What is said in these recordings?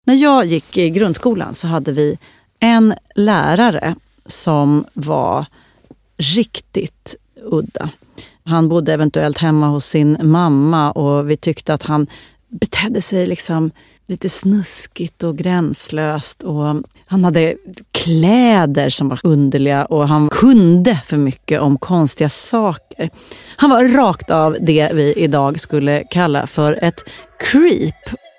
När jag gick i grundskolan så hade vi en lärare som var riktigt udda. Han bodde eventuellt hemma hos sin mamma och vi tyckte att han betedde sig liksom lite snuskigt och gränslöst. Och han hade kläder som var underliga och han kunde för mycket om konstiga saker. Han var rakt av det vi idag skulle kalla för ett creep.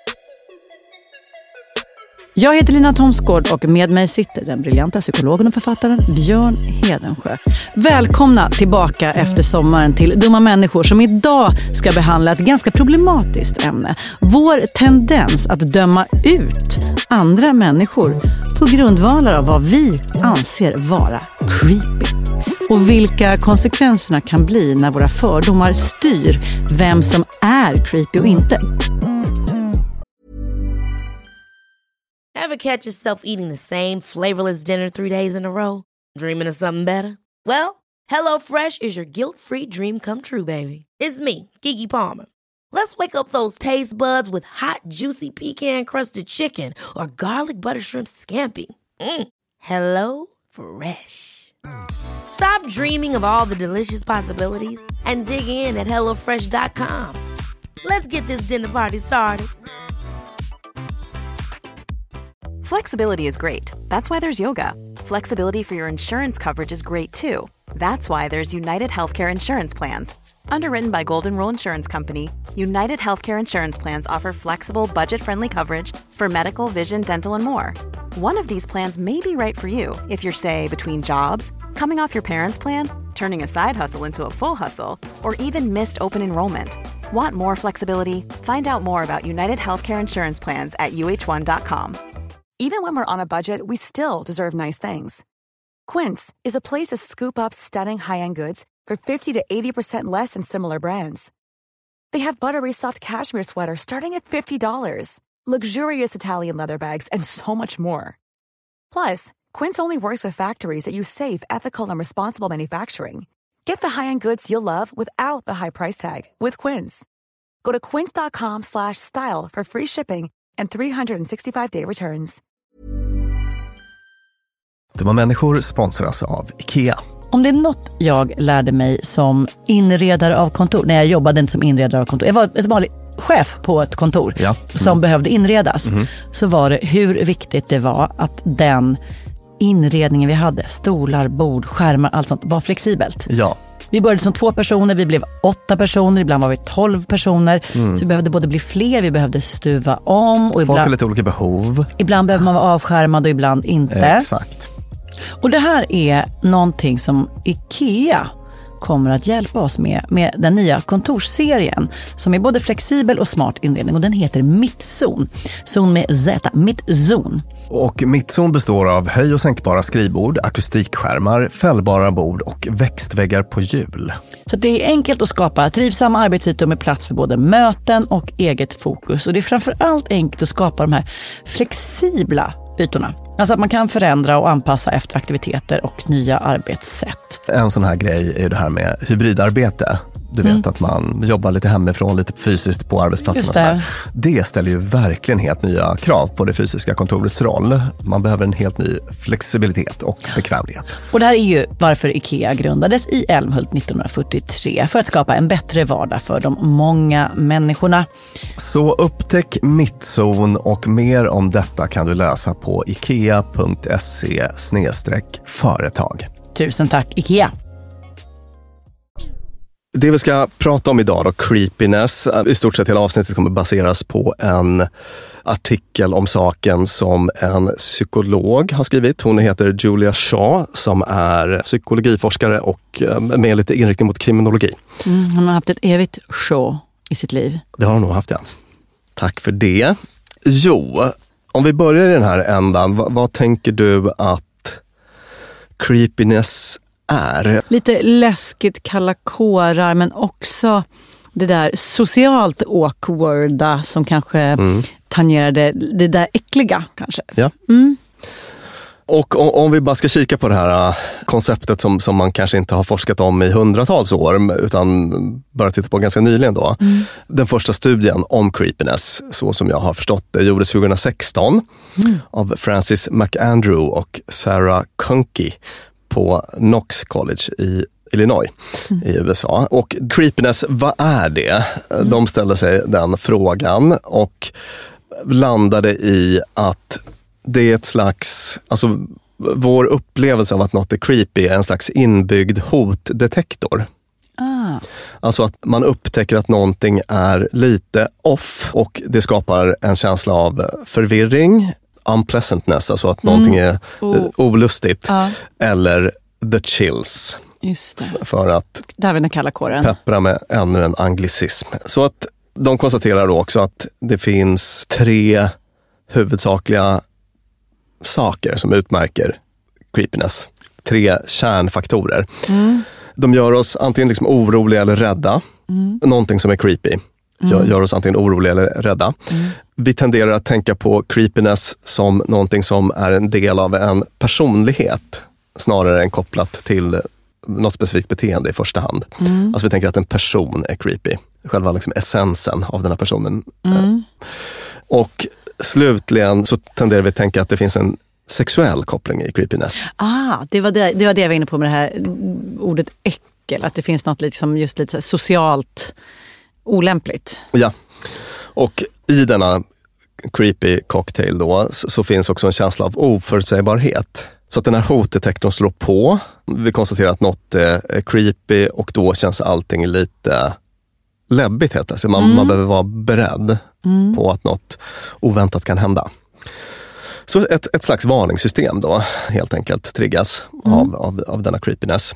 Jag heter Lina Thomsgård och med mig sitter den briljanta psykologen och författaren Björn Hedensjö. Välkomna tillbaka efter sommaren till Dumma människor som idag ska behandla ett ganska problematiskt ämne. Vår tendens att döma ut andra människor på grundvalar av vad vi anser vara creepy. Och vilka konsekvenserna kan bli när våra fördomar styr vem som är creepy och inte. Ever catch yourself eating the same flavorless dinner 3 days in a row? Dreaming of something better? Well, HelloFresh is your guilt-free dream come true, baby. It's me, Keke Palmer. Let's wake up those taste buds with hot, juicy pecan-crusted chicken or garlic butter shrimp scampi. Hello Fresh. Stop dreaming of all the delicious possibilities and dig in at HelloFresh.com. Let's get this dinner party started. Flexibility is great. That's why there's yoga. Flexibility for your insurance coverage is great too. That's why there's United Healthcare Insurance Plans. Underwritten by Golden Rule Insurance Company, United Healthcare Insurance Plans offer flexible, budget-friendly coverage for medical, vision, dental, and more. One of these plans may be right for you if you're, say, between jobs, coming off your parents' plan, turning a side hustle into a full hustle, or even missed open enrollment. Want more flexibility? Find out more about United Healthcare Insurance Plans at uh1.com. Even when we're on a budget, we still deserve nice things. Quince is a place to scoop up stunning high-end goods for 50 to 80% less than similar brands. They have buttery soft cashmere sweaters starting at $50, luxurious Italian leather bags, and so much more. Plus, Quince only works with factories that use safe, ethical, and responsible manufacturing. Get the high-end goods you'll love without the high price tag with Quince. Go to quince.com/style for free shipping and 365-day returns. Dumma människor sponsras av IKEA. Om det är något jag lärde mig som inredare av kontor, när jag jobbade inte som inredare av kontor, jag var ett vanlig chef på ett kontor som behövde inredas, så var det hur viktigt det var att den inredningen vi hade, stolar, bord, skärmar, allt sånt, var flexibelt. Ja. Vi började som 2 personer, vi blev 8 personer, ibland var vi 12 personer. Så vi behövde både bli fler, vi behövde stuva om. Och folk har lite olika behov. Ibland behöver man vara avskärmad och ibland inte. Exakt. Och det här är någonting som IKEA kommer att hjälpa oss med den nya kontorsserien som är både flexibel och smart inredning, och den heter Mittzon. Zon med Z, Mittzon. Och Mittzon består av höj- och sänkbara skrivbord, akustikskärmar, fällbara bord och växtväggar på hjul. Så det är enkelt att skapa trivsamma arbetsytor med plats för både möten och eget fokus. Och det är framförallt enkelt att skapa de här flexibla ytorna. Alltså att man kan förändra och anpassa efter aktiviteter och nya arbetssätt. En sån här grej är det här med hybridarbete. Du vet att man jobbar lite hemifrån, lite fysiskt på arbetsplatsen och sådär. Det ställer ju verkligen helt nya krav på det fysiska kontorets roll. Man behöver en helt ny flexibilitet och bekvämlighet. Och det här är ju varför IKEA grundades i Älmhult 1943, för att skapa en bättre vardag för de många människorna. Så upptäck Mittzon, och mer om detta kan du läsa på ikea.se/företag. Tusen tack IKEA! Det vi ska prata om idag då, creepiness, i stort sett hela avsnittet kommer baseras på en artikel om saken som en psykolog har skrivit. Hon heter Julia Shaw, som är psykologiforskare och med lite inriktning mot kriminologi. Hon har haft ett evigt Shaw i sitt liv. Det har hon nog haft, ja. Tack för det. Jo, om vi börjar i den här ändan, vad tänker du att creepiness är? Lite läskigt, kalla kårar, men också det där socialt awkwarda som kanske tangerar det där äckliga kanske. Ja. Och om vi bara ska kika på det här konceptet som man kanske inte har forskat om i hundratals år, utan bara titta på ganska nyligen då. Den första studien om creepiness, så som jag har förstått det, gjordes 2016 av Francis McAndrew och Sarah Conkey på Knox College i Illinois i USA. Och creepiness, vad är det? De ställde sig den frågan och landade i att det är ett slags, alltså vår upplevelse av att något är creepy är en slags inbyggd hotdetektor. Alltså att man upptäcker att någonting är lite off och det skapar en känsla av förvirring, unpleasantness, alltså att någonting är olustigt, eller the chills. Just det. För att där har vi den kalla kåren. Peppra med ännu en anglicism. Så att de konstaterar då också att det finns 3 huvudsakliga saker som utmärker creepiness. 3 kärnfaktorer. De gör oss antingen liksom oroliga eller rädda. Någonting som är creepy gör oss antingen oroliga eller rädda. Vi tenderar att tänka på creepiness som någonting som är en del av en personlighet snarare än kopplat till något specifikt beteende i första hand. Alltså vi tänker att en person är creepy. Själva liksom essensen av den här personen. Och slutligen så tenderar vi att tänka att det finns en sexuell koppling i creepiness. Det var det jag var inne på med det här ordet äckel. Att det finns något liksom just lite så här socialt olämpligt. Ja. Och i denna creepy cocktail då så finns också en känsla av oförutsägbarhet. Så att den här hotdetektorn slår på. Vi konstaterar att något är creepy och då känns allting lite läbbigt helt plötsligt. Man behöver vara beredd på att något oväntat kan hända. Så ett slags varningssystem då helt enkelt triggas av denna creepiness.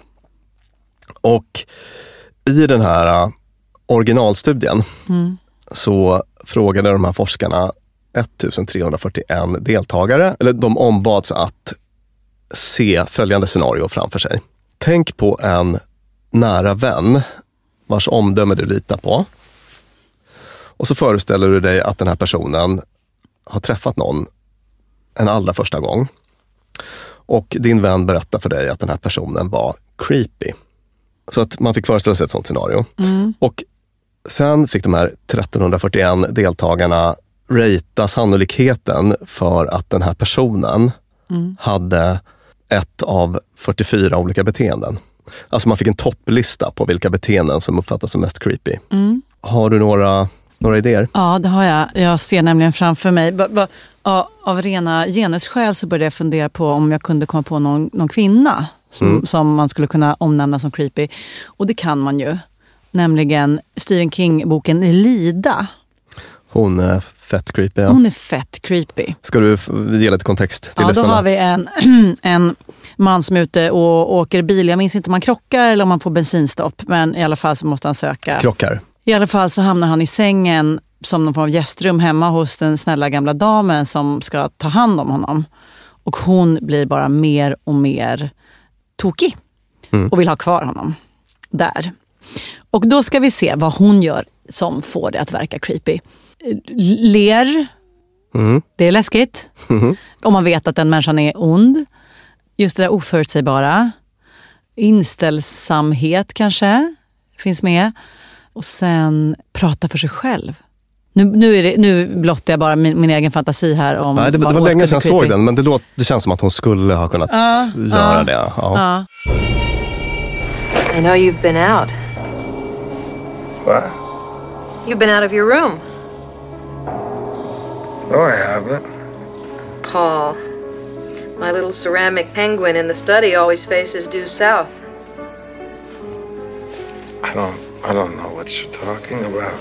Och i den här originalstudien så frågade de här forskarna 1341 deltagare, eller de ombads att se följande scenario framför sig. Tänk på en nära vän vars omdöme du litar på. Och så föreställer du dig att den här personen har träffat någon en allra första gång. Och din vän berättar för dig att den här personen var creepy. Så att man fick föreställa sig ett sånt scenario. Och sen fick de här 1341 deltagarna rata sannolikheten för att den här personen hade ett av 44 olika beteenden. Alltså man fick en topplista på vilka beteenden som uppfattas som mest creepy. Har du några idéer? Ja, det har jag. Jag ser nämligen framför mig. Av rena genusskäl så började jag fundera på om jag kunde komma på någon kvinna som man skulle kunna omnämna som creepy. Och det kan man ju. Nämligen Stephen King-boken Lida. Hon är fett creepy. Ja. Hon är fett creepy. Ska du ge lite kontext till lyssnarna? Då har vi en man som är ute och åker bil. Jag minns inte om man krockar eller om man får bensinstopp. Men i alla fall så måste han söka. Krockar. I alla fall så hamnar han i sängen som någon form av gästrum hemma hos den snälla gamla damen som ska ta hand om honom. Och hon blir bara mer och mer tokig och vill ha kvar honom där. Och då ska vi se vad hon gör som får det att verka creepy. Ler. Det är läskigt. Om man vet att den människan är ond. Just det där oförutsägbara. Inställsamhet kanske finns med. Och sen prata för sig själv. Nu blottar jag bara min egen fantasi här om. Nej, det var länge sedan jag såg den, men det känns som att hon skulle ha kunnat göra det. Ja. I know you've been out. What? You've been out of your room. No, I haven't. Paul, my little ceramic penguin in the study always faces due south. I don't know what you're talking about.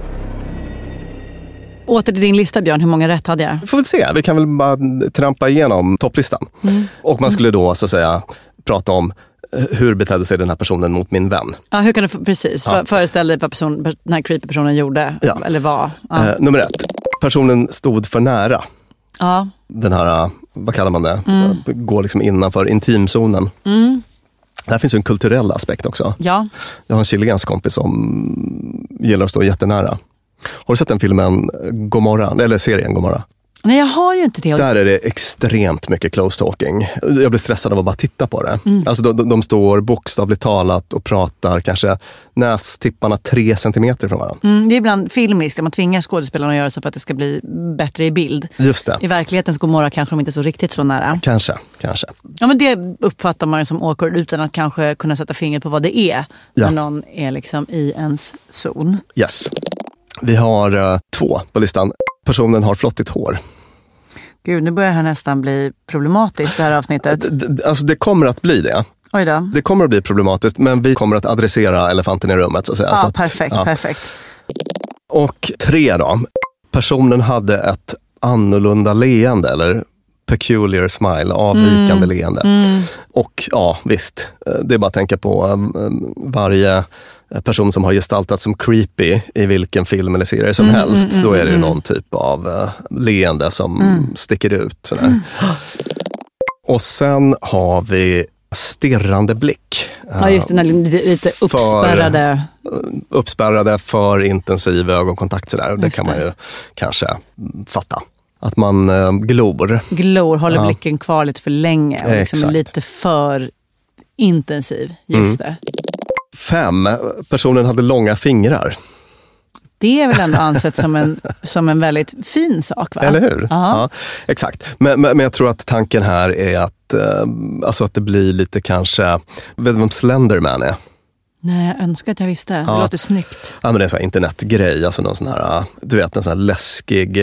Åter till din lista, Björn. Hur många rätt hade jag? Vi får väl se. Vi kan väl bara trampa igenom topplistan. Och man skulle då så att säga prata om hur betedde sig den här personen mot min vän. Ja, hur kan du precis föreställa dig vad den här creepy personen gjorde? Ja. Eller vad? Nummer 1. Personen stod för nära. Ja. Den här, vad kallar man det? Går liksom innanför intimzonen. Där finns ju en kulturell aspekt också. Ja. Jag har en chilensk kompis som gillar att stå jättenära. Har du sett den filmen Gomorra? Eller serien Gomorra? Nej, jag har ju inte det. Där är det extremt mycket close talking. Jag blir stressad av att bara titta på det. Alltså de står bokstavligt talat och pratar kanske nästipparna 3 centimeter från varandra. Det är ibland filmiskt, man tvingar skådespelarna att göra så för att det ska bli bättre i bild. Just det. I verklighetens Gomorra kanske de inte är så riktigt så nära. Kanske. Ja, men det uppfattar man ju som awkward utan att kanske kunna sätta fingret på vad det är. När någon är liksom i ens zon. Yes. Vi har 2 på listan. Personen har flottigt hår. Gud, nu börjar det här nästan bli problematiskt det här avsnittet. Alltså det kommer att bli det. Oj då. Det kommer att bli problematiskt, men vi kommer att adressera elefanten i rummet så att säga. Ja, så att, perfekt. Och 3 då. Personen hade ett annorlunda leende eller peculiar smile, avvikande leende. Och ja, visst. Det är bara att tänka på varje person som har gestaltat som creepy i vilken film eller serie som helst. Då är det ju någon typ av leende som sticker ut. Sådär. Och sen har vi stirrande blick. Ja, just den här lite uppspärrade för intensiv ögonkontakt. Sådär. Det kan man ju kanske fatta. Att man glor. Håller blicken kvar lite för länge. Och liksom lite för intensiv. Just det. 5. Personen hade långa fingrar. Det är väl ändå ansett som en väldigt fin sak, va? Eller hur? Ja, exakt. Men jag tror att tanken här är att det blir lite kanske... Vet du vem Slenderman är? Nej, jag önskar att jag visste. Det låter snyggt. Ja, men det är en sån här internetgrej. Alltså någon sån här, du vet, en sån här läskig...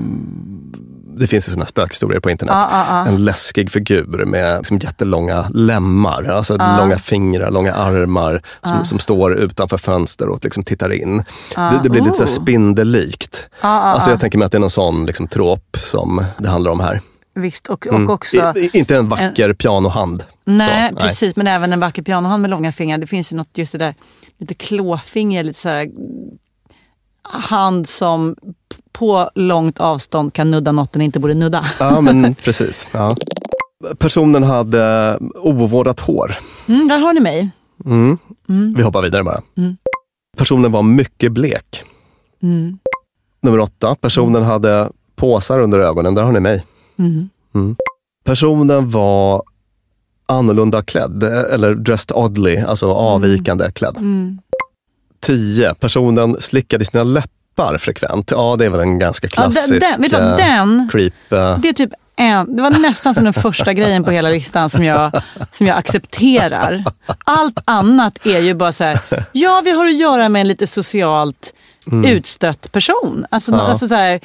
Det finns ju såna spökhistorier på internet. En läskig figur med liksom jättelånga lemmar. Alltså långa fingrar, långa armar som står utanför fönster och liksom tittar in. Det blir lite så här spindellikt. Alltså jag tänker mig att det är någon sån liksom trop som det handlar om här. Visst, och också... Inte en vacker pianohand. Nej, precis. Men även en vacker pianohand med långa fingrar. Det finns ju något just det där lite klåfinger, lite så här hand som på långt avstånd kan nudda något den inte borde nudda. Ja, men precis. Ja. Personen hade ovårdat hår. Där har ni mig. Vi hoppar vidare bara. Personen var mycket blek. Nummer 8. Personen hade påsar under ögonen. Där har ni mig. Personen var annorlunda klädd. Eller dressed oddly. Alltså avvikande klädd. 10. Personen slickade sina läppar frekvent. Ja, det är väl en ganska klassisk creep. Det är typ det var nästan som den första grejen på hela listan som jag accepterar. Allt annat är ju bara så här, ja, vi har att göra med en lite socialt utstött person. Alltså så här,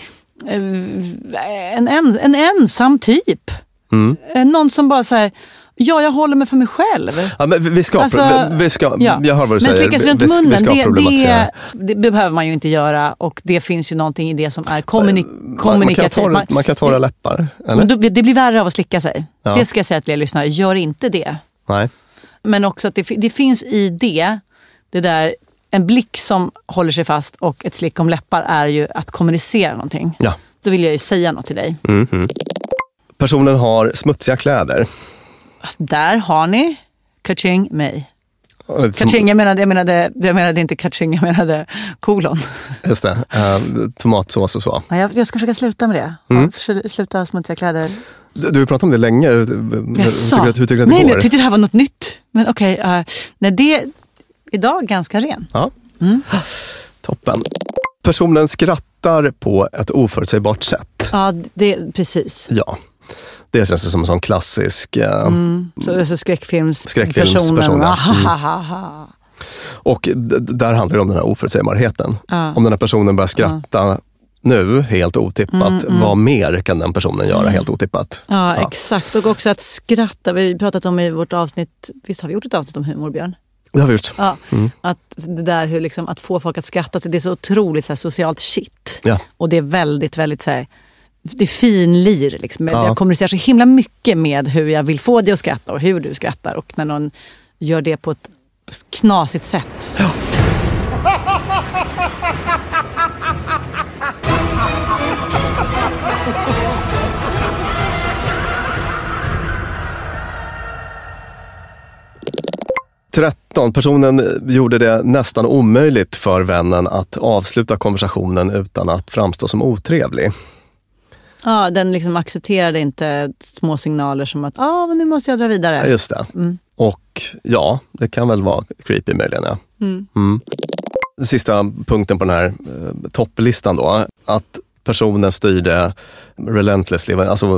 en ensam typ. Någon som bara så här, ja, jag håller mig för mig själv. Ja, men vi ska jag hör vad du säger. Men slickas runt munnen, det behöver man ju inte göra. Och det finns ju någonting i det som är kommunikativt. Man kan torra läppar. Eller? Men det blir värre av att slicka sig. Ja. Det ska jag säga till er lyssnare. Gör inte det. Nej. Men också att det finns i det där, en blick som håller sig fast och ett slick om läppar är ju att kommunicera någonting. Ja. Då vill jag ju säga något till dig. Personen har smutsiga kläder. Där har ni kaching mig. Kaching, jag menade inte kaching, jag menade kolon. Just det, tomatsås och så. Ja, jag ska försöka sluta med det. Sluta ha smutsiga kläder. Du har pratat om det länge. Hur tycker du att det går? Nej, men jag tyckte det här var något nytt. Men okej, det är idag ganska ren. Ja. Toppen. Personen skrattar på ett oförutsägbart sätt. Ja, precis. Ja. Det känns som en sån klassisk skräckfilmspersonen. Och där handlar det om den här oförutsägbarheten. Om den här personen börjar skratta nu, helt otippat, vad mer kan den personen göra helt otippat? Ja, exakt. Och också att skratta, vi har pratat om i vårt avsnitt, visst har vi gjort ett avsnitt om humor, Björn? Det har vi gjort. Ja, att det där hur liksom, att få folk att skratta, så det är så otroligt så här, socialt shit. Ja. Och det är väldigt, väldigt så här, det är finlir liksom. Jag kommunicerar så himla mycket med hur jag vill få dig att skratta och hur du skrattar, och när någon gör det på ett knasigt sätt. Ja. 13. Personen gjorde det nästan omöjligt för vännen att avsluta konversationen utan att framstå som otrevlig. Ja, den liksom accepterade inte små signaler som att men nu måste jag dra vidare. Ja, just det. Och ja, det kan väl vara creepy möjligen. Ja. Sista punkten på den här topplistan då, att personen styrde relentlessly, alltså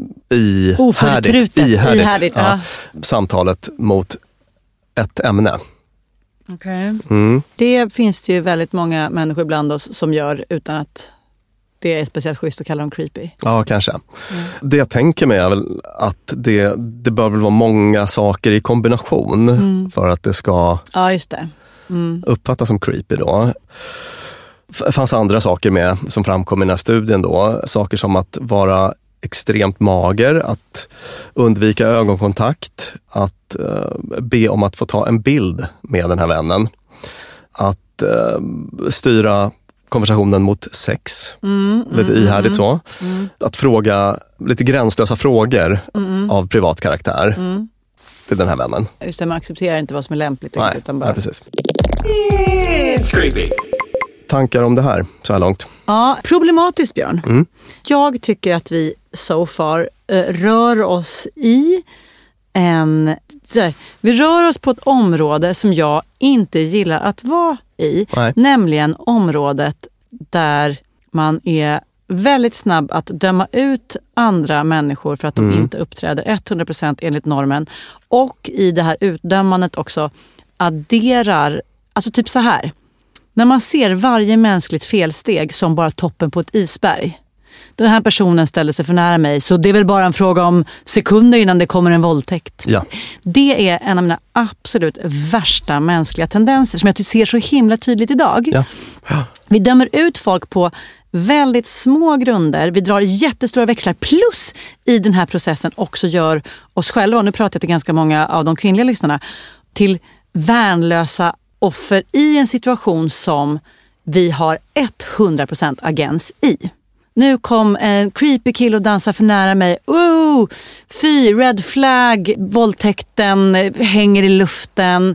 ihärdigt samtalet mot ett ämne. Okay. Det finns det ju väldigt många människor bland oss som gör utan att det är speciellt schysst att kalla dem creepy. Ja, kanske. Det jag tänker mig är väl att det bör väl vara många saker i kombination för att det ska just det. uppfattas som creepy då. Det fanns andra saker med som framkom i den här studien då. Saker som att vara extremt mager, att undvika ögonkontakt, att be om att få ta en bild med den här vännen, att styra konversationen mot sex, lite ihärdigt så. Att fråga lite gränslösa frågor av privat karaktär till den här vännen. Just det, man accepterar inte vad som är lämpligt. Nej, utan bara... precis. It's creepy. Tankar om det här så här långt? Ja, problematiskt, Björn. Jag tycker att vi so far rör oss i vi rör oss på ett område som jag inte gillar att vara i. Nej. Nämligen området där man är väldigt snabb att döma ut andra människor för att de inte uppträder 100% enligt normen. Och i det här utdömandet också adderar, alltså typ så här. När man ser varje mänskligt felsteg som bara toppen på ett isberg. Den här personen ställer sig för nära mig, så det är väl bara en fråga om sekunder innan det kommer en våldtäkt. Ja. Det är en av mina absolut värsta mänskliga tendenser som jag ser så himla tydligt idag. Ja. Ja. Vi dömer ut folk på väldigt små grunder. Vi drar jättestora växlar, plus i den här processen också gör oss själva, och nu pratar jag till ganska många av de kvinnliga lyssnarna, till värnlösa offer i en situation som vi har 100% agens i. Nu kom en creepy kille och dansar för nära mig. Fy, red flag, våldtäkten hänger i luften.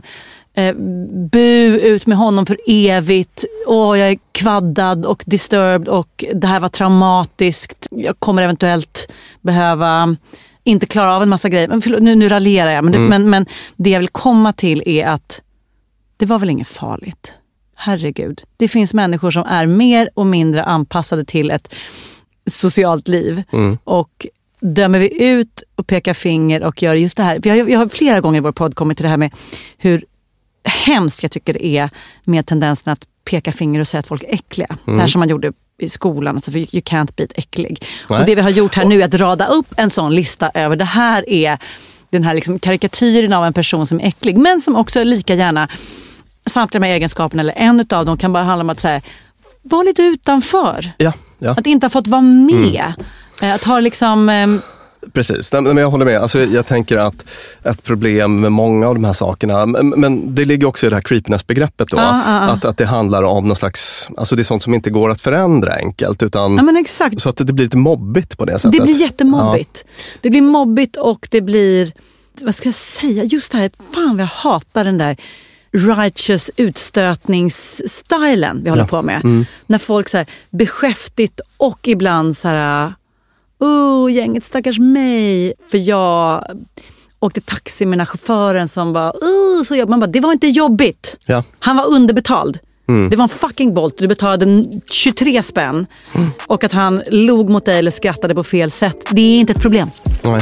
Bu, ut med honom för evigt. Jag är kvaddad och disturbed och det här var traumatiskt. Jag kommer eventuellt behöva inte klara av en massa grejer. Men förlåt, nu raljerar jag. Men det jag vill komma till är att det var väl inget farligt. Herregud. Det finns människor som är mer och mindre anpassade till ett socialt liv. Och dömer vi ut och pekar finger och gör just det här. Jag har flera gånger i vår podd kommit till det här med hur hemskt jag tycker det är med tendensen att peka finger och säga att folk är äckliga. Det här som man gjorde i skolan. Alltså, för you can't be äcklig. Nej. Och det vi har gjort här nu är att rada upp en sån lista över det här är den här liksom karikatyren av en person som är äcklig. Men som också är lika gärna samtliga med egenskaperna eller en av dem kan bara handla om att säga, vara lite utanför. Ja. Att inte ha fått vara med. Att ha liksom... Precis, men jag håller med. Alltså, jag tänker att ett problem med många av de här sakerna, men det ligger också i det här creepiness-begreppet då. Att det handlar om någon slags, alltså det är sånt som inte går att förändra enkelt, utan men exakt. Så att det blir lite mobbigt på det sättet. Det blir jättemobbigt. Ja. Det blir mobbigt och det blir, vad ska jag säga, just det här, fan jag hatar den där righteous utstötningsstylen vi håller på med. När folk så här beskäftigt och ibland så här gänget stackars mig, för jag åkte taxi med den här chauffören som bara så jobbigt. Man bara, det var inte jobbigt. Ja. Han var underbetald. Det var en fucking bolt. Du betalade 23 spänn. Och att han log mot dig eller skrattade på fel sätt, det är inte ett problem. Nej.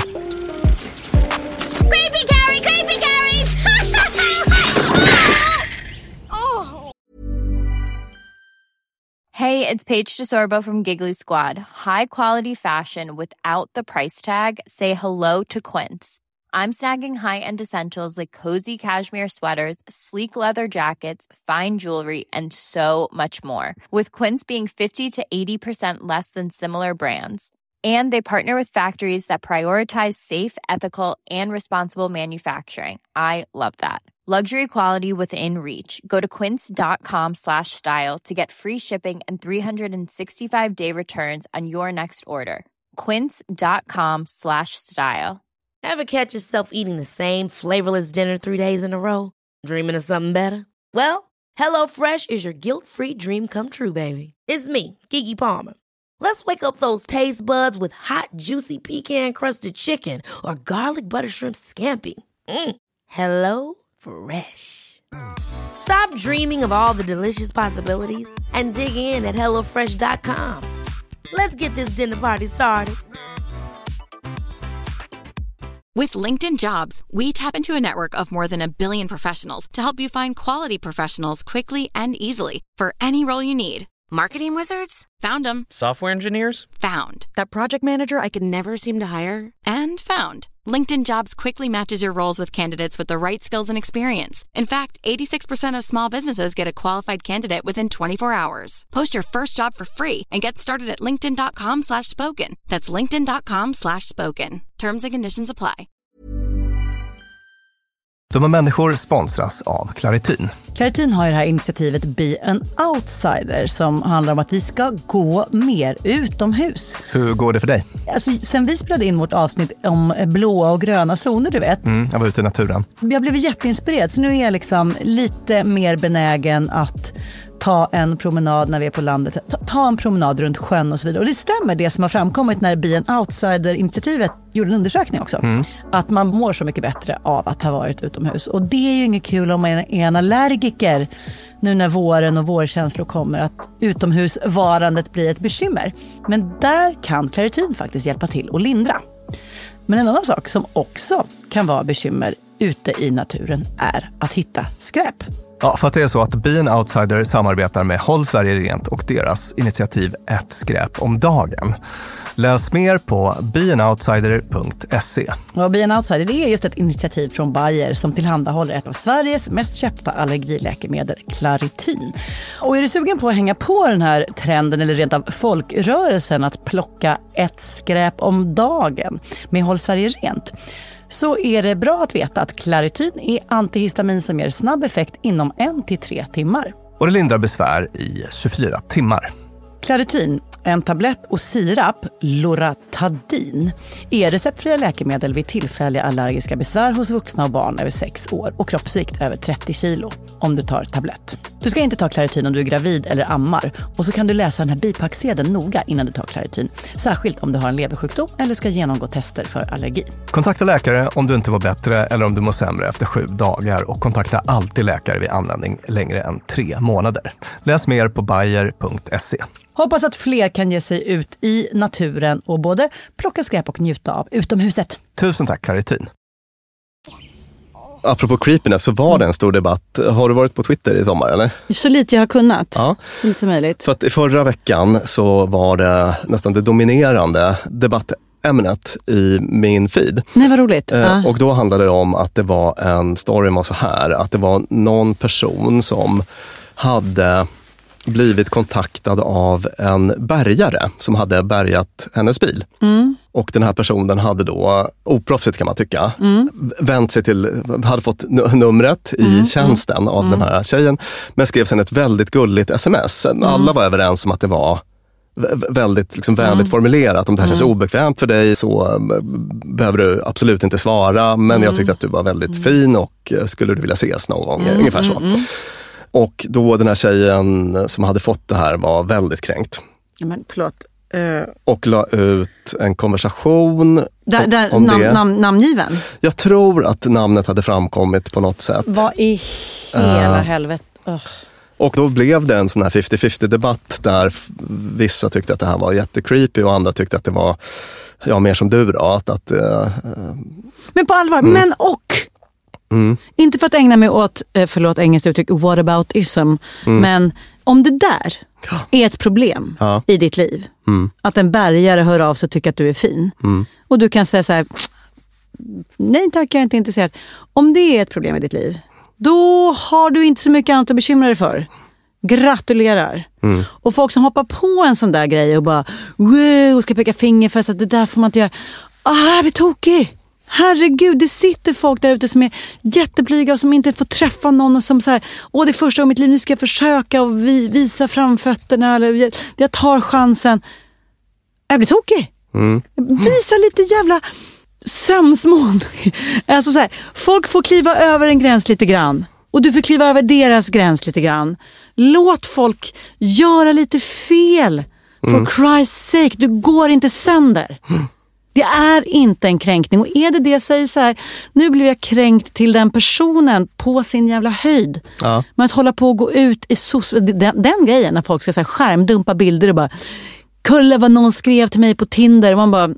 Hey, it's Paige DeSorbo from Giggly Squad. High quality fashion without the price tag. Say hello to Quince. I'm snagging high-end essentials like cozy cashmere sweaters, sleek leather jackets, fine jewelry, and so much more. With Quince being 50 to 80% less than similar brands. And they partner with factories that prioritize safe, ethical, and responsible manufacturing. I love that. Luxury quality within reach. Go to quince.com/style to get free shipping and 365-day returns on your next order. Quince.com/style. Ever catch yourself eating the same flavorless dinner 3 days in a row? Dreaming of something better? Well, HelloFresh is your guilt-free dream come true, baby. It's me, Keke Palmer. Let's wake up those taste buds with hot, juicy pecan-crusted chicken or garlic butter shrimp scampi. Hello Fresh. Stop dreaming of all the delicious possibilities and dig in at HelloFresh.com. Let's get this dinner party started. With LinkedIn Jobs, we tap into a network of more than 1 billion professionals to help you find quality professionals quickly and easily for any role you need. Marketing wizards? Found them. Software engineers? Found. That project manager I could never seem to hire? And found. LinkedIn Jobs quickly matches your roles with candidates with the right skills and experience. In fact, 86% of small businesses get a qualified candidate within 24 hours. Post your first job for free and get started at linkedin.com/spoken. That's linkedin.com/spoken. Terms and conditions apply. De här människor sponsras av Clarityn. Clarityn har ju det här initiativet Be an Outsider som handlar om att vi ska gå mer utomhus. Hur går det för dig? Alltså, sen vi spelade in vårt avsnitt om blåa och gröna zoner, du vet. Jag var ute i naturen. Jag blev jätteinspirerad, så nu är jag liksom lite mer benägen att ta en promenad när vi är på landet. Ta en promenad runt sjön och så vidare. Och det stämmer det som har framkommit när Be an Outsider-initiativet gjorde en undersökning också. Att man mår så mycket bättre av att ha varit utomhus. Och det är ju inget kul om man är en allergiker nu när våren och vårkänslor kommer, att utomhusvarandet blir ett bekymmer. Men där kan Clarityn faktiskt hjälpa till och lindra. Men en annan sak som också kan vara bekymmer ute i naturen är att hitta skräp. Ja, för att det är så att Be an Outsider samarbetar med Håll Sverige Rent och deras initiativ Ett skräp om dagen. Läs mer på beanoutsider.se. Och Be an Outsider, det är just ett initiativ från Bayer som tillhandahåller ett av Sveriges mest köpta allergiläkemedel, Clarityn. Och är du sugen på att hänga på den här trenden eller rent av folkrörelsen att plocka ett skräp om dagen med Håll Sverige Rent, så är det bra att veta att Clarityn är antihistamin som ger snabb effekt inom 1 till 3 timmar. Och det lindrar besvär i 24 timmar. Clarityn, en tablett och sirap, Loratadin, är receptfria läkemedel vid tillfälliga allergiska besvär hos vuxna och barn över 6 år och kroppsvikt över 30 kilo om du tar tablett. Du ska inte ta Clarityn om du är gravid eller ammar, och så kan du läsa den här bipacksedeln noga innan du tar Clarityn, särskilt om du har en leversjukdom eller ska genomgå tester för allergi. Kontakta läkare om du inte var bättre eller om du mår sämre efter 7 dagar, och kontakta alltid läkare vid användning längre än 3 månader. Läs mer på bayer.se. Hoppas att fler kan ge sig ut i naturen och både plocka skräp och njuta av utomhuset. Tusen tack, Clarityn. Apropå creepiness så var det en stor debatt. Har du varit på Twitter i sommar, eller? Så lite jag har kunnat. Ja. Så lite som möjligt. För att i förra veckan så var det nästan det dominerande debattämnet i min feed. Nej, vad roligt. Och då handlade det om att det var en story om så här. Att det var någon person som hade blivit kontaktad av en bärgare som hade bärgat hennes bil. Och den här personen hade då, oproffsigt kan man tycka, vänt sig till, hade fått numret i tjänsten av den här tjejen, men skrev sen ett väldigt gulligt sms. Alla var överens om att det var väldigt liksom vänligt formulerat. Om det här känns obekvämt för dig så behöver du absolut inte svara, men jag tyckte att du var väldigt fin och skulle du vilja ses någon gång, ungefär så. Och då den här tjejen som hade fått det här var väldigt kränkt. Men förlåt. Och la ut en konversation om det. Namngiven? Jag tror att namnet hade framkommit på något sätt. Vad i hela helvete? Och då blev det en sån här 50-50 debatt där vissa tyckte att det här var jättecreepy och andra tyckte att det var mer som du då. Men på allvar, men inte för att ägna mig åt, förlåt engelskt uttryck, whataboutism, men om det där är ett problem i ditt liv, att en bärgare hör av sig och tycker att du är fin, och du kan säga så här: nej tack, jag är inte intresserad. Om det är ett problem i ditt liv, då har du inte så mycket annat att bekymra dig för. Gratulerar. Och folk som hoppar på en sån där grej och bara wow, ska peka finger för att det där får man inte göra. Jag blir tokig. Herregud, det sitter folk där ute som är jätteblyga och som inte får träffa någon och som så här, det är första gången i mitt liv, nu ska jag försöka och visa framfötterna eller jag tar chansen. Jag blir tokig. Visa lite jävla sömsmån. Alltså så här, folk får kliva över en gräns lite grann och du får kliva över deras gräns lite grann. Låt folk göra lite fel. For Christ's sake, du går inte sönder. Det är inte en kränkning. Och är det säger så här, nu blir jag kränkt till den personen på sin jävla höjd. Ja. Men att hålla på och gå ut i den grejen när folk ska så här, skärmdumpa bilder och bara, kolla vad någon skrev till mig på Tinder. Man bara,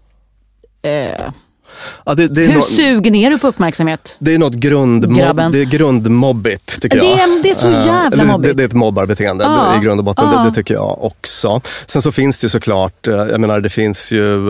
Ja, det är hur sugen är du på uppmärksamhet? Det är något grundmobbigt tycker jag. Det är så jävla mobbigt. Det är ett mobbarbeteende i grund och botten, det tycker jag också. Sen så finns det ju såklart, jag menar det finns ju,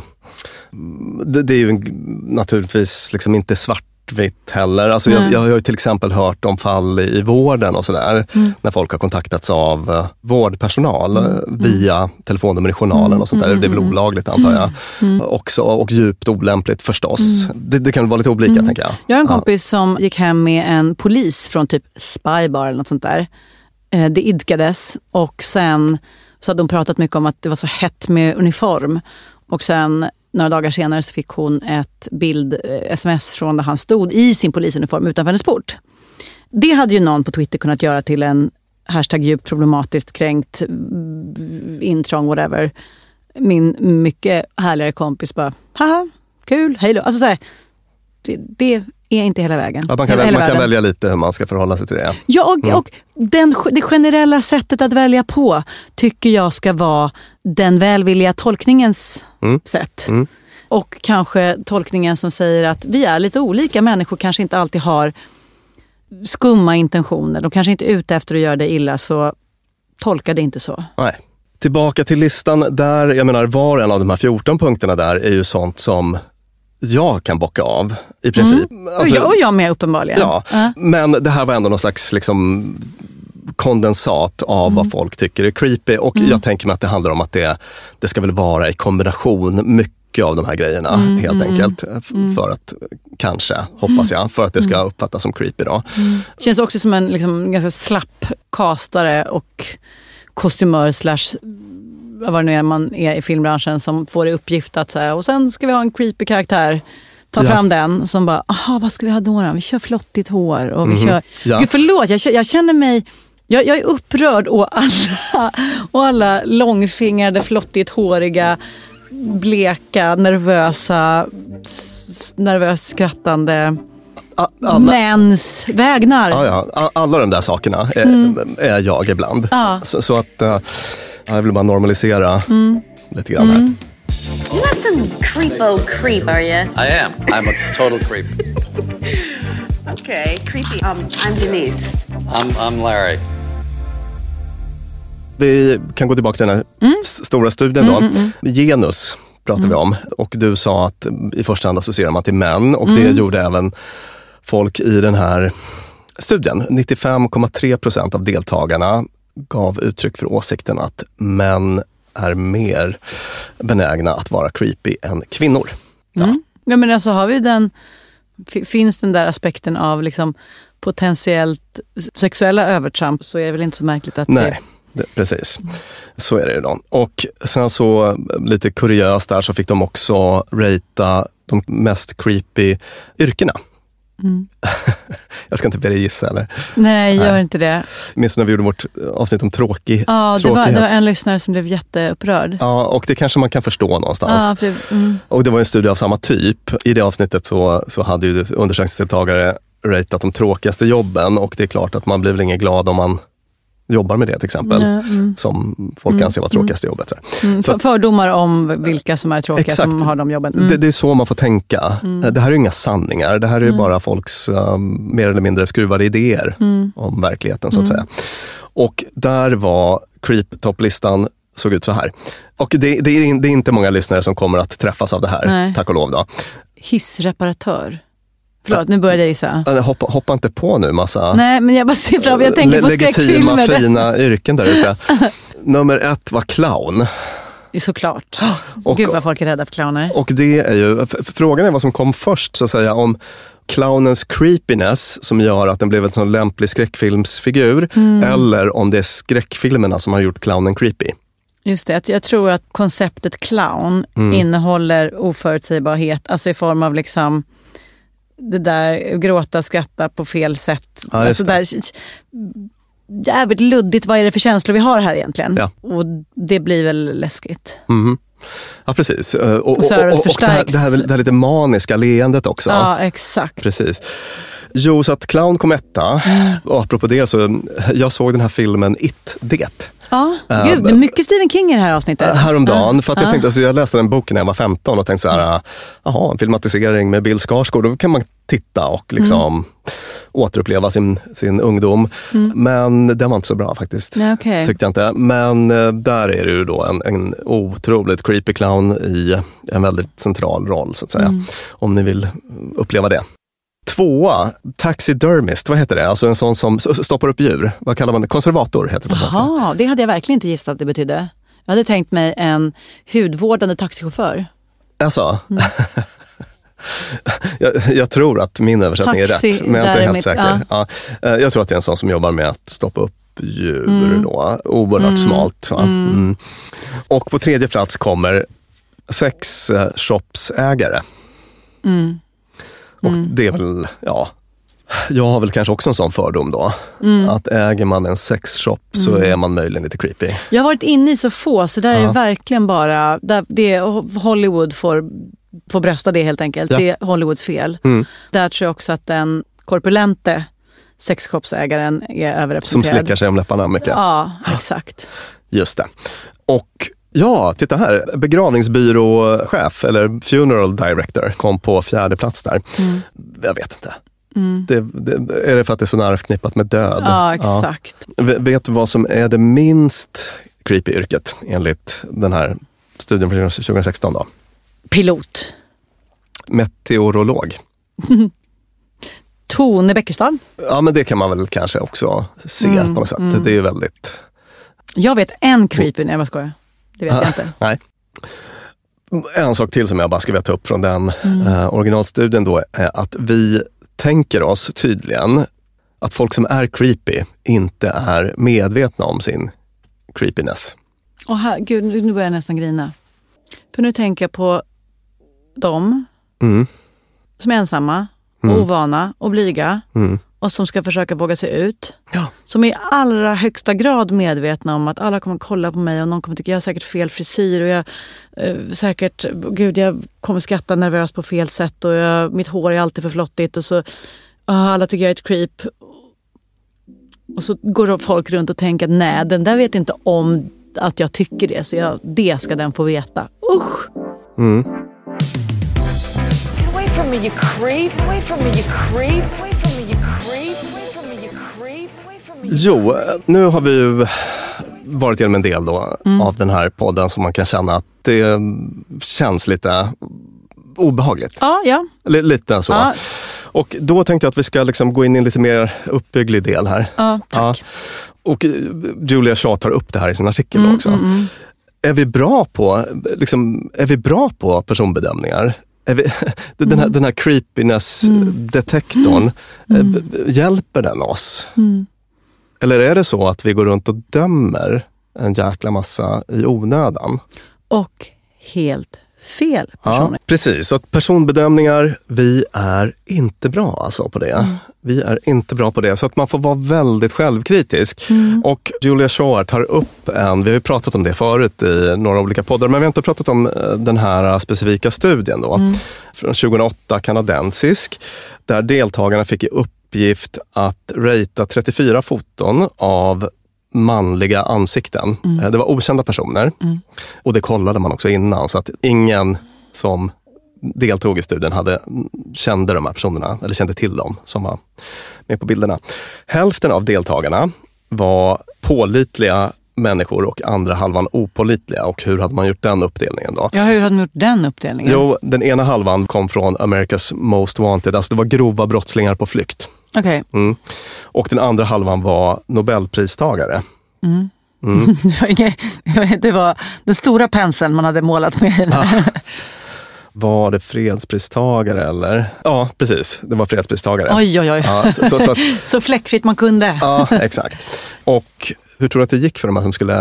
det är ju naturligtvis liksom inte svartvitt heller. Alltså jag har ju till exempel hört om fall i vården och sådär, när folk har kontaktats av vårdpersonal via telefonnummer i journalen och sådär. Det är väl olagligt antar jag. Också, och djupt olämpligt förstås. Det kan vara lite olika tänker jag. Jag har en kompis som gick hem med en polis från typ Spybar eller något sånt där. Det idkades och sen så hade de pratat mycket om att det var så hett med uniform. Och sen några dagar senare så fick hon ett sms från där han stod i sin polisuniform utanför hennes port. Det hade ju någon på Twitter kunnat göra till en hashtag djupt problematiskt, kränkt, intrång, whatever. Min mycket härligare kompis bara, haha, kul, hej då. Alltså så här, det är inte hela vägen. Ja, man kan välja lite hur man ska förhålla sig till det. Ja, och det generella sättet att välja på tycker jag ska vara den välvilliga tolkningens sätt. Och kanske tolkningen som säger att vi är lite olika. Människor kanske inte alltid har skumma intentioner. De kanske inte är ute efter att göra det illa, så tolka det inte så. Nej. Tillbaka till listan där, jag menar var en av de här 14 punkterna där är ju sånt som jag kan bocka av i princip. Alltså, och jag med uppenbarligen. Ja, men det här var ändå någon slags liksom kondensat av vad folk tycker är creepy. Och jag tänker mig att det handlar om att det ska väl vara i kombination mycket av de här grejerna helt enkelt. För att, kanske, hoppas jag, för att det ska uppfattas som creepy då. Det känns också som en liksom, ganska slapp castare och kostymör / vad det nu är man är i filmbranschen som får i uppgift att säga, och sen ska vi ha en creepy karaktär. Ta fram den som bara, vad ska vi ha då? Vi kör flottigt hår och vi kör... Gud, förlåt, jag känner mig... Jag är upprörd och alla långfingrade, flottigt håriga, bleka, nervöst skrattande mäns vägnar. Ja. Alla de där sakerna är jag ibland. Så att jag vill bara normalisera lite grann här. You're not some creep, are you? I am. I'm a total creep. Okay, creepy. I'm Denise. I'm Larry. Vi kan gå tillbaka till den här stora studien då. Genus pratar vi om. Och du sa att i första hand associerar man till män. Och det gjorde även folk i den här studien. 95,3% av deltagarna gav uttryck för åsikten att män är mer benägna att vara creepy än kvinnor. Ja, men alltså har vi finns den där aspekten av liksom potentiellt sexuella övertramp, så är det väl inte så märkligt att precis. Så är det då. Och sen så lite kuriöst där så fick de också ratea de mest creepy yrkena. Jag ska inte be dig gissa, eller? Nej, gör inte det. Minns när vi gjorde vårt avsnitt om tråkighet. Ja, det var en lyssnare som blev jätteupprörd. Ja, och det kanske man kan förstå någonstans. Och det var en studie av samma typ. I det avsnittet så hade ju undersökningsdeltagare ratat de tråkigaste jobben, och det är klart att man blir väl ingen glad om man jobbar med det till exempel, som folk anser vara tråkigaste jobbet. Så fördomar om vilka som är tråkiga som har de jobben. Det är så man får tänka. Det här är inga sanningar. Det här är bara folks mer eller mindre skruvade idéer om verkligheten så att säga. Och där var creep-topplistan såg ut så här. Och det är inte många lyssnare som kommer att träffas av det här, tack och lov då. Hissreparatör. Förlåt, nu började jag gissa. Hoppa inte på nu massa. Nej, men jag bara ser fram, jag tänker på skräckfilmer. Legitima, fina yrken där ute. Nummer 1 var clown. Såklart. Gud vad folk är rädda för clowner. Och det är ju, frågan är vad som kom först så att säga, om clownens creepiness som gör att den blev en sån lämplig skräckfilmsfigur, eller om det är skräckfilmerna som har gjort clownen creepy. Just det, jag tror att konceptet clown innehåller oförutsägbarhet, alltså i form av liksom det där gråta, skratta på fel sätt. Alltså där, jävligt luddigt, vad är det för känslor vi har här egentligen? Ja. Och det blir väl läskigt. Mm. Ja, precis. Och så det här lite maniska leendet också. Ja, exakt. Precis. Jo, så att Clown kom etta. Och apropå det så, jag såg den här filmen It, det. Ja, gud, det är mycket Stephen King i det här avsnittet. Häromdagen, för att jag tänkte, alltså jag läste den boken när jag var 15 och tänkte så här, jaha, en filmatisering med Bill Skarsgård, då kan man titta och liksom återuppleva sin ungdom. Men den var inte så bra faktiskt. Nej, okay. Tyckte jag inte. Men där är det ju då en otroligt creepy clown i en väldigt central roll så att säga. Om ni vill uppleva det. 2, taxidermist, vad heter det? Alltså en sån som stoppar upp djur. Vad kallar man det? Konservator heter det på svenska. Jaha, det hade jag verkligen inte gissat att det betydde. Jag hade tänkt mig en hudvårdande taxichaufför. Alltså? Jag tror att min översättning är rätt, men jag är inte helt säker. Ja. Jag tror att det är en sån som jobbar med att stoppa upp djur då. Oerhört smalt. Va? Och på 3:e plats kommer sexshopsägare. Och det är väl, jag har väl kanske också en sån fördom då. Att äger man en sexshop så är man möjligen lite creepy. Jag har varit inne i så få, så där är verkligen bara, det Hollywood får brösta det helt enkelt. Ja. Det är Hollywoods fel. Där tror jag också att den korpulente sexshopsägaren är överrepresenterad. Som slickar sig om läpparna mycket. Ja, exakt. Just det. Och ja, titta här. Begravningsbyråchef eller funeral director kom på 4:e plats där. Jag vet inte. Är det för att det är så nära förknippat med död? Ja, exakt. Ja. Vet du vad som är det minst creepy yrket enligt den här studien från 2016 då? Pilot. Meteorolog. Tone Bäckestad. Ja, men det kan man väl kanske också se på något sätt. Det är ju väldigt... Jag vet en creepy, nej jag skojar. Det vet jag inte. Nej. En sak till som jag bara ska ta upp från den originalstudien då är att vi tänker oss tydligen att folk som är creepy inte är medvetna om sin creepiness. Gud, nu börjar jag nästan grina. För nu tänker jag på dem som är ensamma, ovana och blyga och som ska försöka våga sig ut. Ja. Som är i allra högsta grad medvetna om att alla kommer kolla på mig och någon kommer tycka jag har säkert fel frisyr och jag jag kommer skratta nervöst på fel sätt och mitt hår är alltid för flottigt och så alla tycker jag är ett creep. Och så går då folk runt och tänker att nej, den där vet inte om att jag tycker det, så det ska den få veta. Usch! Away from me, you creep. Away from me, you creep. Away from me, you creep. Away from me, you creep. Away from me. Jo, nu har vi ju varit igenom en del då av den här podden som man kan känna att det känns lite obehagligt. Ja. Lite så. Ja. Och då tänkte jag att vi ska liksom gå in i en lite mer uppbygglig del här. Ja, tack. Ja. Och Julia Shaw tar upp det här i sin artikel också. Är vi bra på personbedömningar? Den här creepiness-detektorn, hjälper den oss? Eller är det så att vi går runt och dömer en jäkla massa i onödan? Och helt fel personer. Ja, precis. Så att personbedömningar, vi är inte bra alltså på det. Vi är inte bra på det, så att man får vara väldigt självkritisk. Och Julia Shaw tar upp vi har ju pratat om det förut i några olika poddar, men vi har inte pratat om den här specifika studien då. Från 2008, kanadensisk, där deltagarna fick i uppgift att ratea 34 foton av manliga ansikten. Det var okända personer. Och det kollade man också innan, så att ingen som deltog i studien kände de här personerna, eller kände till dem som var med på bilderna. Hälften av deltagarna var pålitliga människor och andra halvan opålitliga. Och hur hade man gjort den uppdelningen då? Ja, hur hade man gjort den uppdelningen? Jo, den ena halvan kom från America's Most Wanted, alltså det var grova brottslingar på flykt. Okej. Och den andra halvan var Nobelpristagare. Det var den stora penseln man hade målat med. Var det fredspristagare eller? Ja, precis. Det var fredspristagare. Oj. Ja, så fläckfritt man kunde. Ja, exakt. Och hur tror du att det gick för de här som skulle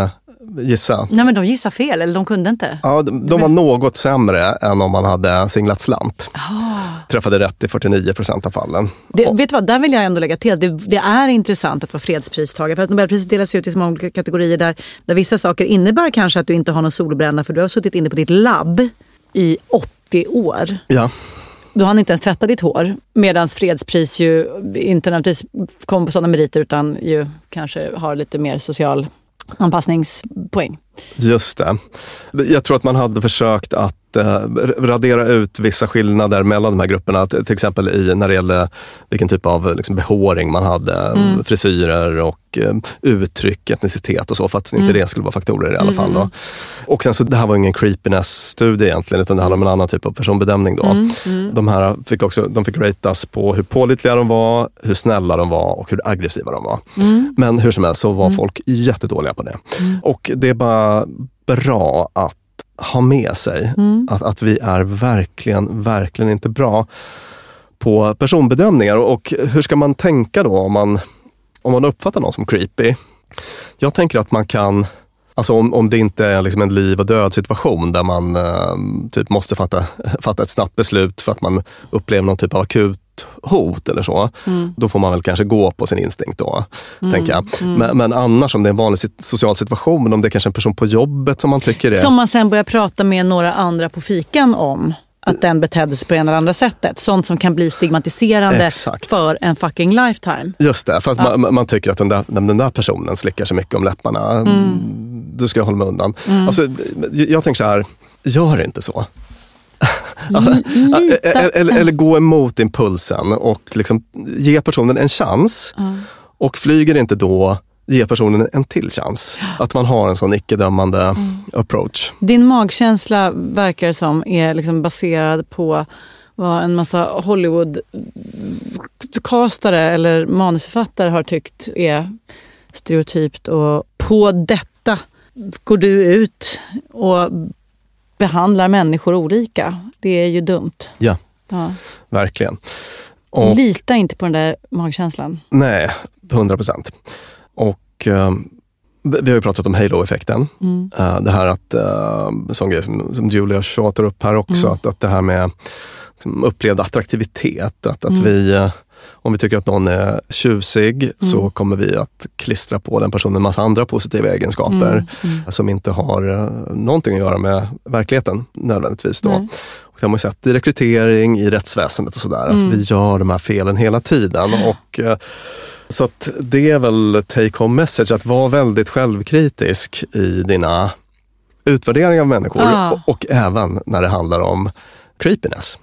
gissa? Nej, men de gissar fel, eller de kunde inte. Ja, de var något sämre än om man hade singlat slant. Träffade rätt i 49% av fallen. Vet du vad, där vill jag ändå lägga till. Det är intressant att vara fredspristagare. För att Nobelpriset delas ut i så många olika kategorier där vissa saker innebär kanske att du inte har någon solbränna för du har suttit inne på ditt labb i 80 år. Ja. Du hann inte ens tvätta ditt hår. Medan fredspris ju inte nödvändigtvis kommer på sådana meriter utan ju kanske har lite mer social anpassningspoäng. Just det. Jag tror att man hade försökt att radera ut vissa skillnader mellan de här grupperna. Till exempel när det gäller vilken typ av liksom, behåring man hade, frisyrer och uttryck, etnicitet och så, för att inte det skulle vara faktorer i alla fall. Då. Och sen så, det här var ingen creepiness-studie egentligen, utan det handlar om en annan typ av personbedömning då. De här fick ratas på hur pålitliga de var, hur snälla de var och hur aggressiva de var. Men hur som helst så var folk jättedåliga på det. Och det är bara bra att ha med sig att vi är verkligen inte bra på personbedömningar. Och hur ska man tänka då om man uppfattar någon som creepy? Jag tänker att man kan, alltså om det inte är liksom en liv- och död situation där man typ måste fatta ett snabbt beslut för att man upplever någon typ av akut hot eller så, då får man väl kanske gå på sin instinkt då, tänker jag. Men annars om det är en vanlig social situation, om det är kanske en person på jobbet som man tycker är... Som man sen börjar prata med några andra på fikan om att den betedde sig på en eller andra sättet. Sånt som kan bli stigmatiserande för en fucking lifetime. Just det, för att man tycker att den där personen slickar sig mycket om läpparna. Du ska hålla mig undan. Alltså, jag tänker så här, gör inte så. eller gå emot impulsen och liksom ge personen en chans. Och flyger inte då, ge personen en till chans. Att man har en sån icke-dömande approach. Din magkänsla verkar som är liksom baserad på vad en massa Hollywood-kastare eller manusförfattare har tyckt är stereotypt, och på detta går du ut och behandlar människor olika. Det är ju dumt. Ja. Verkligen. Och, lita inte på den där magkänslan. Nej, 100%. Och vi har ju pratat om halo-effekten. Det här att, sån grej som Julia Shaw tar upp här också, att det här med liksom, upplevd attraktivitet, att vi, om vi tycker att någon är tjusig så kommer vi att klistra på den personen en massa andra positiva egenskaper som inte har någonting att göra med verkligheten nödvändigtvis då. Nej. Och det har man ju sett i rekrytering, i rättsväsendet och sådär, att vi gör de här felen hela tiden. Och så att det är väl take home message, att vara väldigt självkritisk i dina utvärderingar av människor och även när det handlar om creepiness.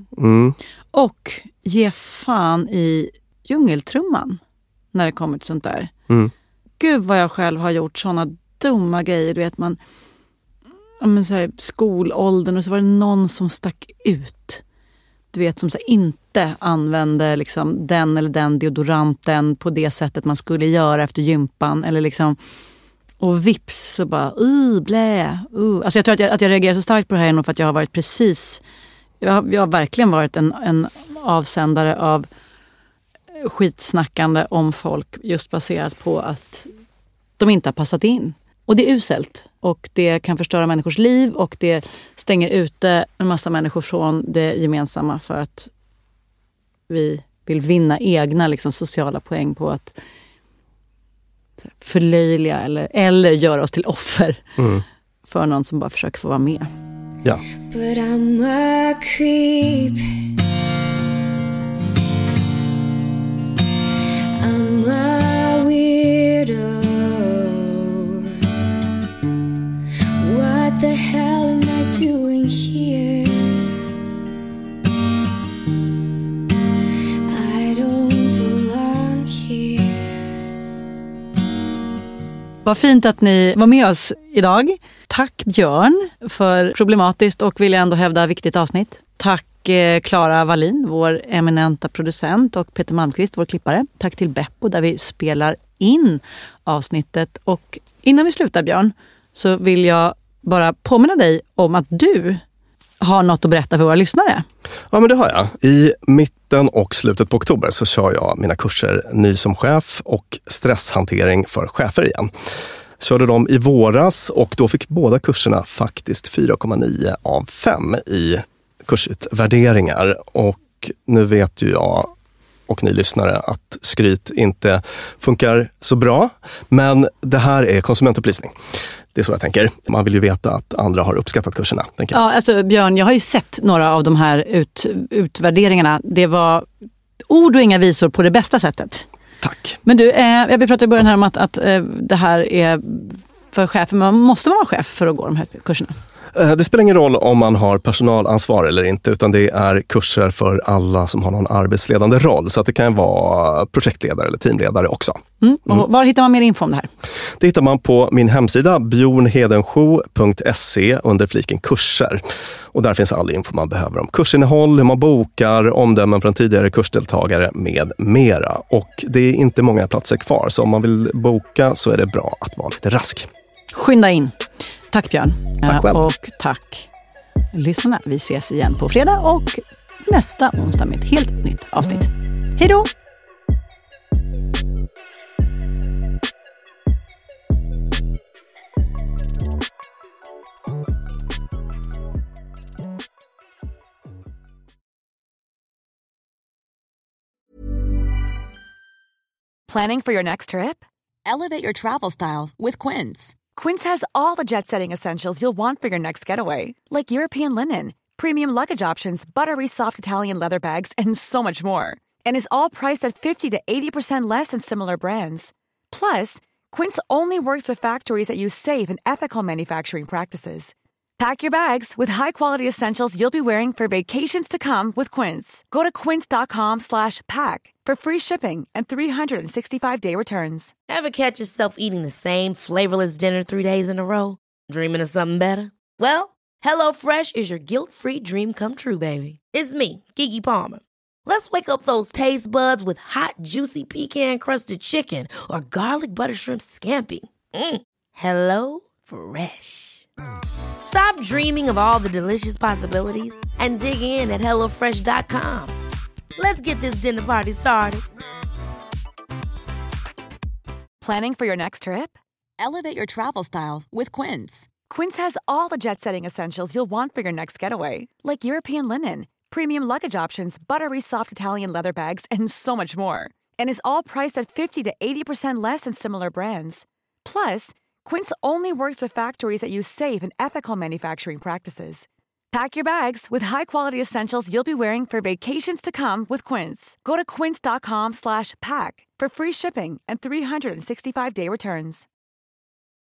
Och ge fan i djungeltrumman när det kommer till sånt där. Gud vad jag själv har gjort såna dumma grejer. Du vet, man så här, skolåldern, och så var det någon som stack ut. Du vet, som så här, inte använde liksom den eller den deodoranten på det sättet man skulle göra efter gympan. Eller liksom, och vips så bara, blä. Alltså jag tror att jag reagerar så starkt på det här nog för att jag har varit precis... Jag har verkligen varit en avsändare av skitsnackande om folk just baserat på att de inte har passat in. Och det är uselt. Och det kan förstöra människors liv och det stänger ute en massa människor från det gemensamma för att vi vill vinna egna liksom, sociala poäng på att förlöjliga eller göra oss till offer för någon som bara försöker få vara med. Ja. But I'm a creep. I'm a weirdo. What the hell am I doing here? I don't belong here. Vad fint att ni var med oss idag. Tack Björn för problematiskt och vill jag ändå hävda viktigt avsnitt. Tack Clara Wallin, vår eminenta producent, och Peter Malmqvist, vår klippare. Tack till Beppo där vi spelar in avsnittet. Och innan vi slutar Björn så vill jag bara påminna dig om att du har något att berätta för våra lyssnare. Ja, men det har jag. I mitten och slutet på oktober så kör jag mina kurser Ny som chef och stresshantering för chefer igen. Körde dem i våras och då fick båda kurserna faktiskt 4,9 av 5 i kursutvärderingar. Och nu vet ju jag och ni lyssnare att skryt inte funkar så bra. Men det här är konsumentupplysning. Det är så jag tänker. Man vill ju veta att andra har uppskattat kurserna. Tänker jag. Ja, alltså Björn, jag har ju sett några av de här utvärderingarna. Det var ord och inga visor på det bästa sättet. Tack. Men du, jag pratade i början här om att det här är för chefer. Man måste vara chef för att gå de här kurserna. Det spelar ingen roll om man har personalansvar eller inte, utan det är kurser för alla som har någon arbetsledande roll. Så att det kan vara projektledare eller teamledare också. Och var hittar man mer info om det här? Det hittar man på min hemsida bjornhedensjo.se under fliken kurser. Och där finns all info man behöver om kursinnehåll, hur man bokar, omdömen från tidigare kursdeltagare med mera. Och det är inte många platser kvar, så om man vill boka så är det bra att vara lite rask. Skynda in. Tack Björn. Tack själv. Och tack lyssnarna. Vi ses igen på fredag och nästa onsdag med ett helt nytt avsnitt. Hej då! Planning for your next trip? Elevate your travel style with Quince. Quince has all the jet-setting essentials you'll want for your next getaway, like European linen, premium luggage options, buttery soft Italian leather bags, and so much more. And is all priced at 50 to 80% less than similar brands. Plus, Quince only works with factories that use safe and ethical manufacturing practices. Pack your bags with high-quality essentials you'll be wearing for vacations to come with Quince. Go to quince.com/pack for free shipping and 365-day returns. Ever catch yourself eating the same flavorless dinner 3 days in a row? Dreaming of something better? Well, HelloFresh is your guilt-free dream come true, baby. It's me, Keke Palmer. Let's wake up those taste buds with hot, juicy pecan-crusted chicken or garlic butter shrimp scampi. Hello Fresh. Stop dreaming of all the delicious possibilities and dig in at HelloFresh.com. Let's get this dinner party started. Planning for your next trip? Elevate your travel style with Quince. Quince has all the jet-setting essentials you'll want for your next getaway, like European linen, premium luggage options, buttery soft Italian leather bags, and so much more. And is all priced at 50 to 80% less than similar brands. Plus, Quince only works with factories that use safe and ethical manufacturing practices. Pack your bags with high-quality essentials you'll be wearing for vacations to come with Quince. Go to quince.com/pack for free shipping and 365-day returns.